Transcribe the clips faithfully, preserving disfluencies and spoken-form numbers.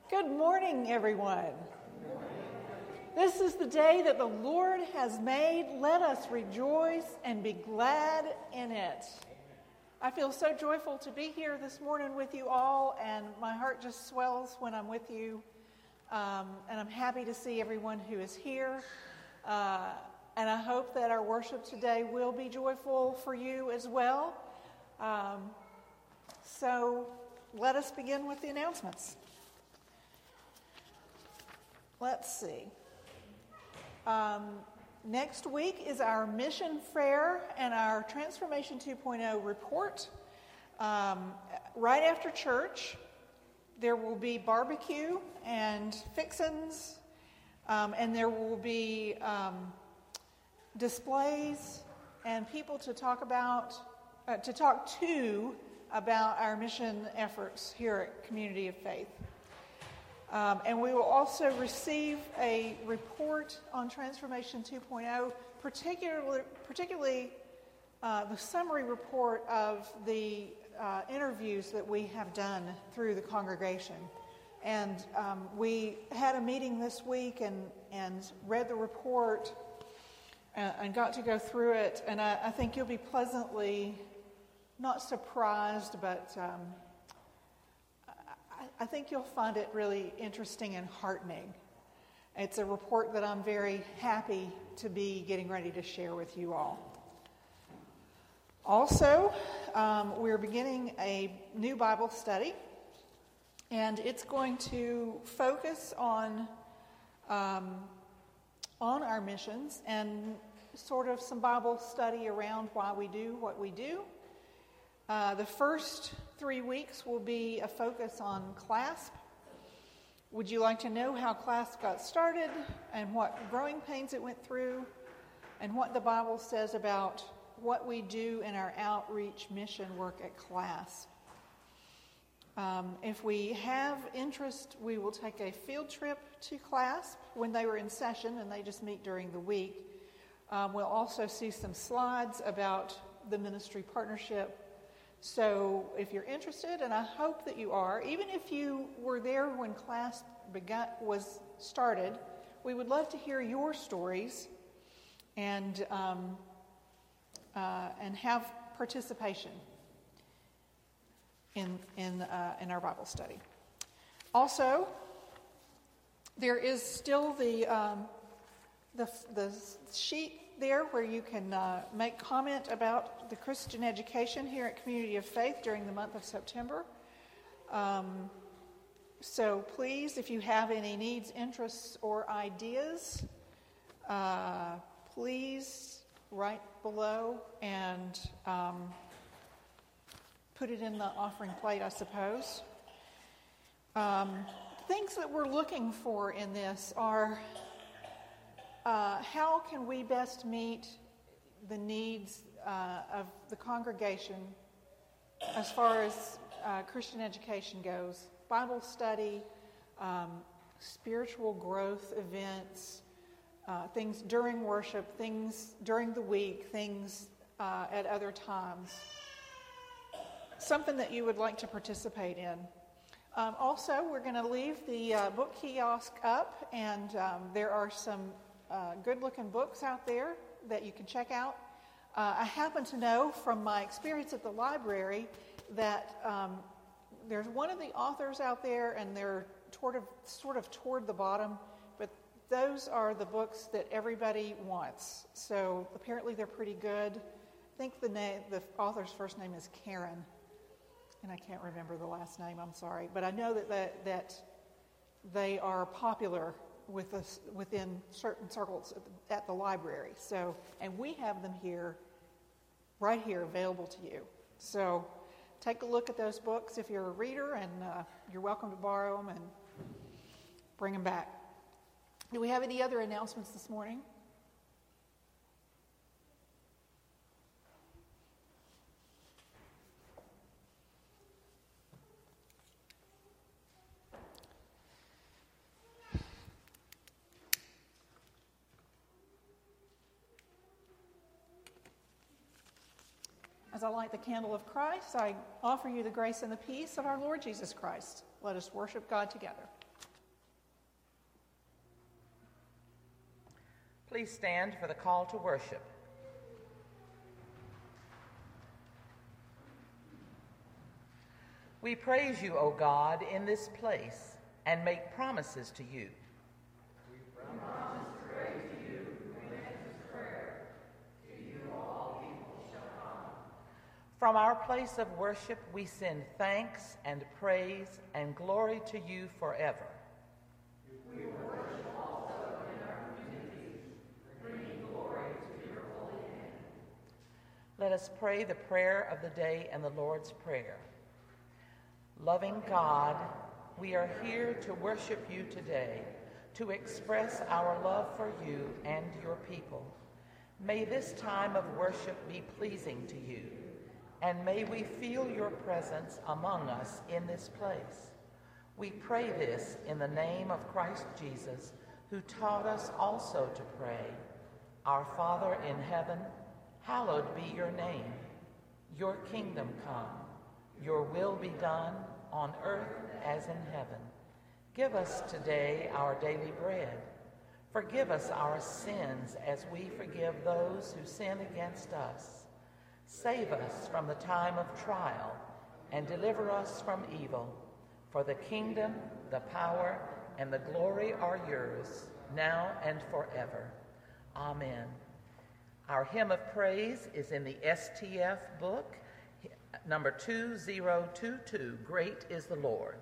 Good morning, everyone. This is the day that the Lord has made. Let us rejoice and be glad in it. I feel so joyful to be here this morning with you all, and my heart just swells when I'm with you. Um, and I'm happy to see everyone who is here. Uh, and I hope that our worship today will be joyful for you as well. Um, so let us begin with the announcements. Let's see. Um, next week is our mission fair and our Transformation two point oh report. Um, right after church, there will be barbecue and fixins, um, and there will be um, displays and people to talk about, uh, to talk to about our mission efforts here at Community of Faith. Um, and we will also receive a report on Transformation two point oh, particularly, particularly uh, the summary report of the uh, interviews that we have done through the congregation. And um, we had a meeting this week and, and read the report and, and got to go through it. And I, I think you'll be pleasantly, not surprised, but um, I think you'll find it really interesting and heartening. It's a report that I'm very happy to be getting ready to share with you all. Also, um, we're beginning a new Bible study, and it's going to focus on um, on our missions and sort of some Bible study around why we do what we do. Uh, the first three weeks will be a focus on CLASP. Would you like to know how CLASP got started and what growing pains it went through and what the Bible says about what we do in our outreach mission work at CLASP? Um, if we have interest, we will take a field trip to CLASP when they were in session, and they just meet during the week. Um, we'll also see some slides about the ministry partnership. So if you're interested, and I hope that you are, even if you were there when class began, was started, we would love to hear your stories and um, uh, and have participation in in uh, in our Bible study. Also, there is still the um, the the sheet there where you can uh, make comment about the Christian education here at Community of Faith during the month of September. Um, so please, if you have any needs, interests, or ideas, uh, please write below and um, put it in the offering plate, I suppose. Um, things that we're looking for in this are Uh, how can we best meet the needs uh, of the congregation as far as uh, Christian education goes? Bible study, um, spiritual growth events, uh, things during worship, things during the week, things uh, at other times. Something that you would like to participate in. Um, also, we're going to leave the uh, book kiosk up, and um, there are some Uh, good-looking books out there that you can check out. Uh, I happen to know from my experience at the library that um, there's one of the authors out there, and they're toward of, sort of toward the bottom, but those are the books that everybody wants. So apparently they're pretty good. I think the name, the author's first name is Karen, and I can't remember the last name. I'm sorry, but I know that that, that they are popular with us within certain circles at the, at the library. So, and we have them here, right here, available to you. So, take a look at those books if you're a reader, and uh, you're welcome to borrow them and bring them back. Do we have any other announcements this morning? As I light the candle of Christ, I offer you the grace and the peace of our Lord Jesus Christ. Let us worship God together. Please stand for the call to worship. We praise you, O God, in this place, and make promises to you. We promise to pray to you, we make this prayer. To you all people shall come. From our place of worship, we send thanks and praise and glory to you forever. We worship also in our communities, bringing glory to your holy name. Let us pray the prayer of the day and the Lord's Prayer. Loving God, we are here to worship you today, to express our love for you and your people. May this time of worship be pleasing to you, and may we feel your presence among us in this place. We pray this in the name of Christ Jesus, who taught us also to pray. Our Father in heaven, hallowed be your name. Your kingdom come. Your will be done on earth as in heaven. Give us today our daily bread. Forgive us our sins as we forgive those who sin against us. Save us from the time of trial and deliver us from evil. For the kingdom, the power, and the glory are yours, now and forever. Amen. Our hymn of praise is in the S T F book, number two zero two two, Great is the Lord.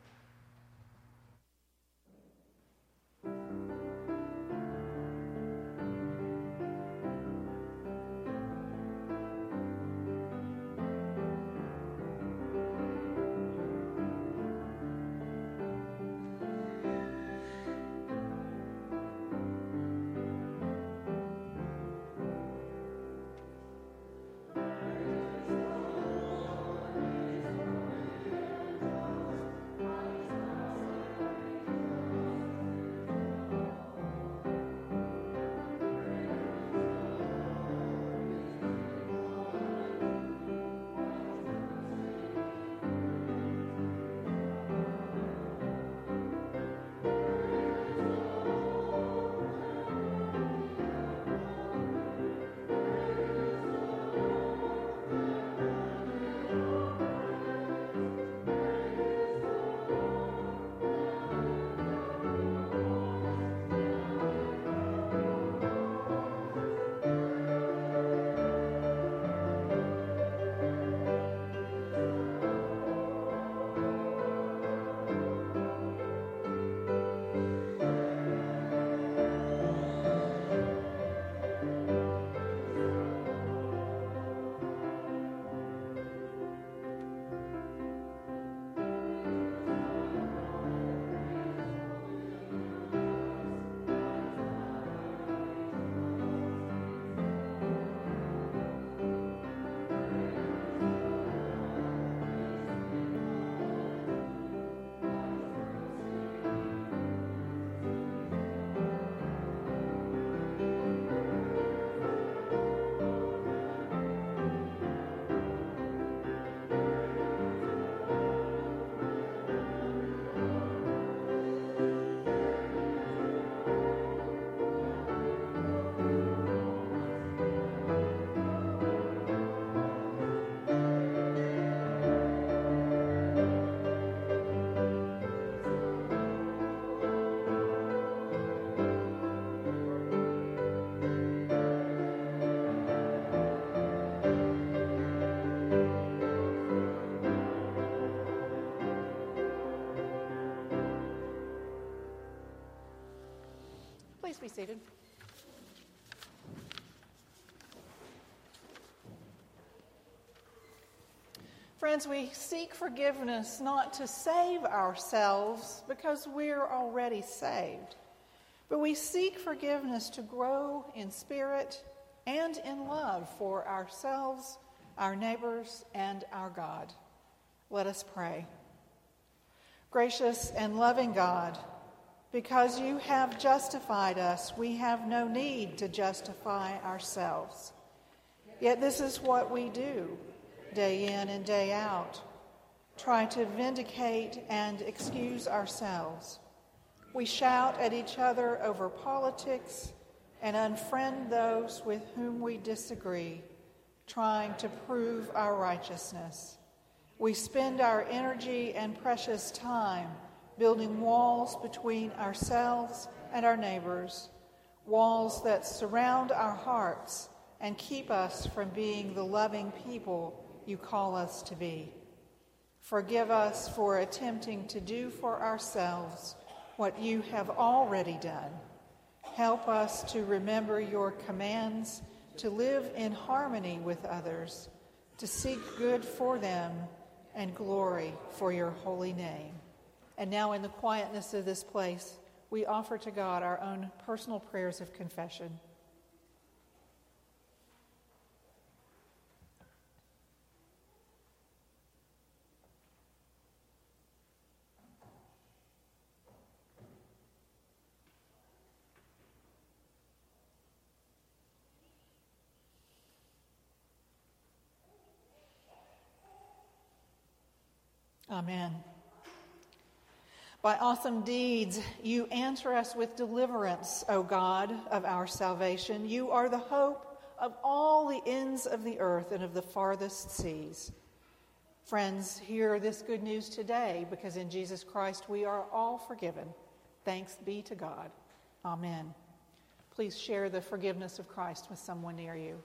Please be seated. Friends, we seek forgiveness not to save ourselves because we're already saved, but we seek forgiveness to grow in spirit and in love for ourselves, our neighbors, and our God. Let us pray. Gracious and loving God, because you have justified us, we have no need to justify ourselves. Yet this is what we do, day in and day out, try to vindicate and excuse ourselves. We shout at each other over politics and unfriend those with whom we disagree, trying to prove our righteousness. We spend our energy and precious time building walls between ourselves and our neighbors, walls that surround our hearts and keep us from being the loving people you call us to be. Forgive us for attempting to do for ourselves what you have already done. Help us to remember your commands, to live in harmony with others, to seek good for them and glory for your holy name. And now in the quietness of this place, we offer to God our own personal prayers of confession. Amen. By awesome deeds, you answer us with deliverance, O God of our salvation. You are the hope of all the ends of the earth and of the farthest seas. Friends, hear this good news today, because in Jesus Christ we are all forgiven. Thanks be to God. Amen. Please share the forgiveness of Christ with someone near you.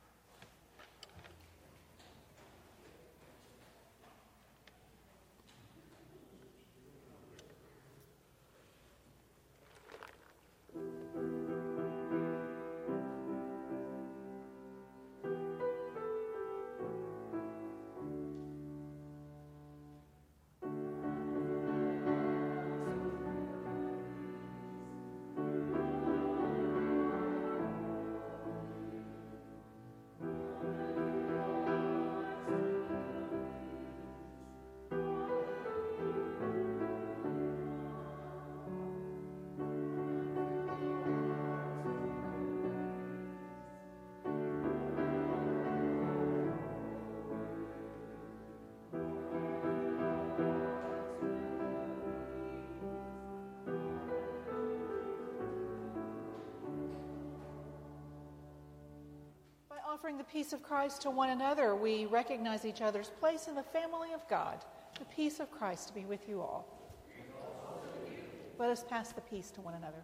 Offering the peace of Christ to one another, we recognize each other's place in the family of God. The peace of Christ be with you all. Let us pass the peace to one another.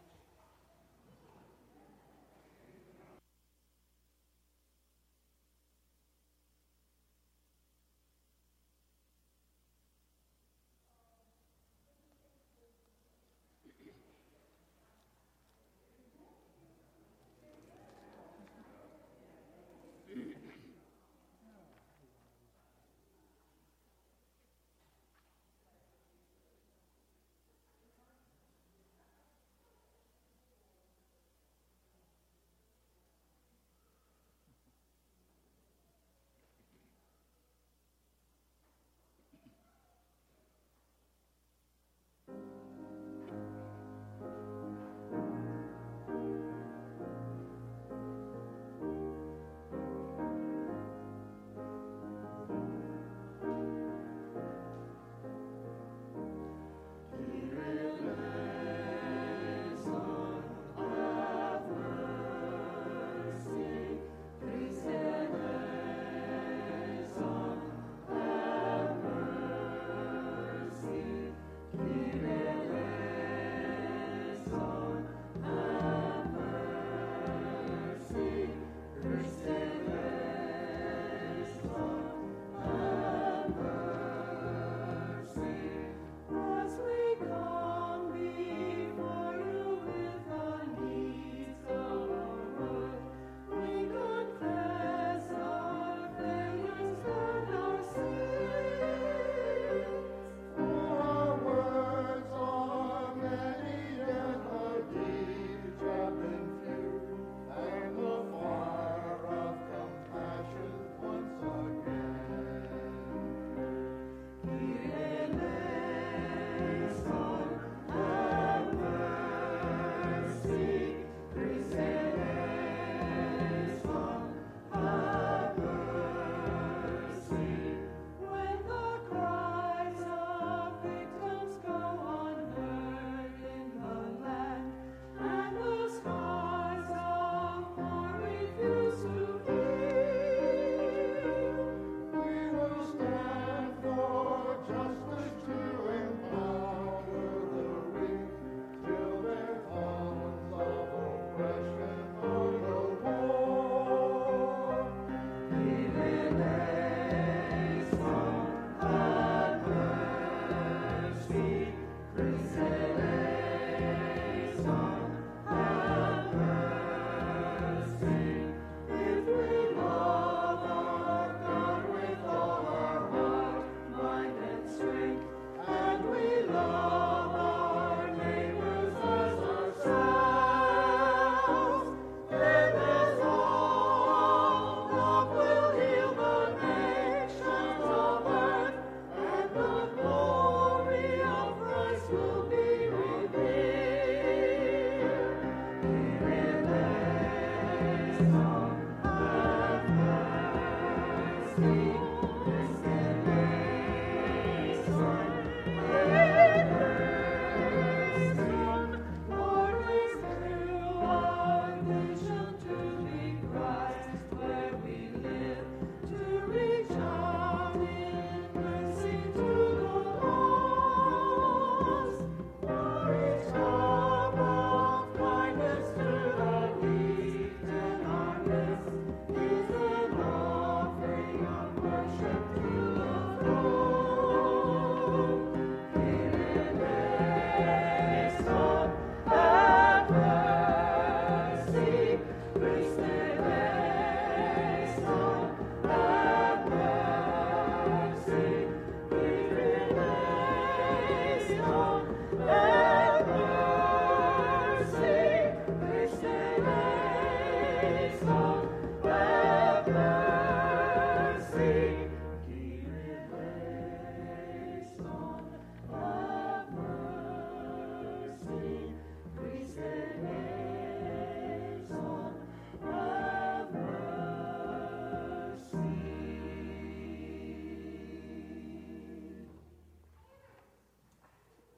sing.